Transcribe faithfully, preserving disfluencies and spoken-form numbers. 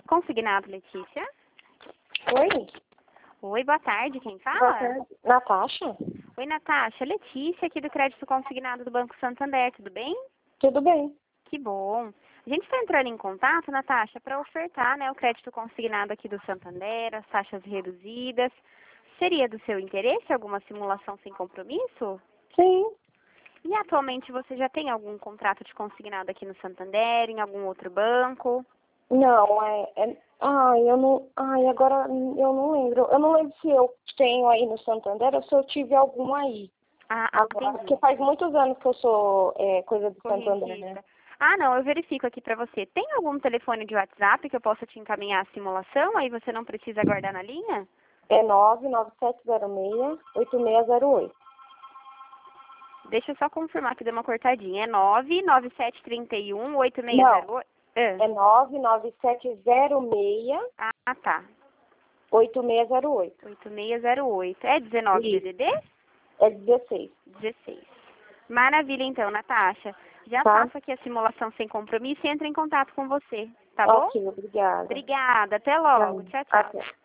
Consignado, Letícia. Oi? Oi, boa tarde, quem fala? Boa tarde. Natasha? Oi, Natasha. Letícia, aqui do Crédito Consignado do Banco Santander, tudo bem? Tudo bem. Que bom. A gente está entrando em contato, Natasha, para ofertar, né, o crédito consignado aqui do Santander, as taxas reduzidas. Seria do seu interesse alguma simulação sem compromisso? Sim. E atualmente você já tem algum contrato de consignado aqui no Santander, em algum outro banco? Não, é, é... Ai, eu não... Ai, agora eu não lembro. Eu não lembro se eu tenho aí no Santander ou se eu tive algum aí. Ah, Agora, entendi. porque faz muitos anos que eu sou é, coisa do Santander, né? Correntista. Ah, não, eu verifico aqui para você. Tem algum telefone de WhatsApp que eu possa te encaminhar a simulação? Aí você não precisa aguardar na linha? É nove nove sete zero seis, oito seis zero oito. Deixa eu só confirmar que deu uma cortadinha. É nove nove sete três um, oito seis zero oito? É nove nove sete zero seis, Ah, tá. oito seis zero oito. oito seis zero oito. É dezenove D D D? É dezesseis. dezesseis. Maravilha, então, Natasha. Já Tá? faço aqui a simulação sem compromisso e entro em contato com você, tá bom? Ok, obrigada. Obrigada. Até logo. Tchau, tchau. Até.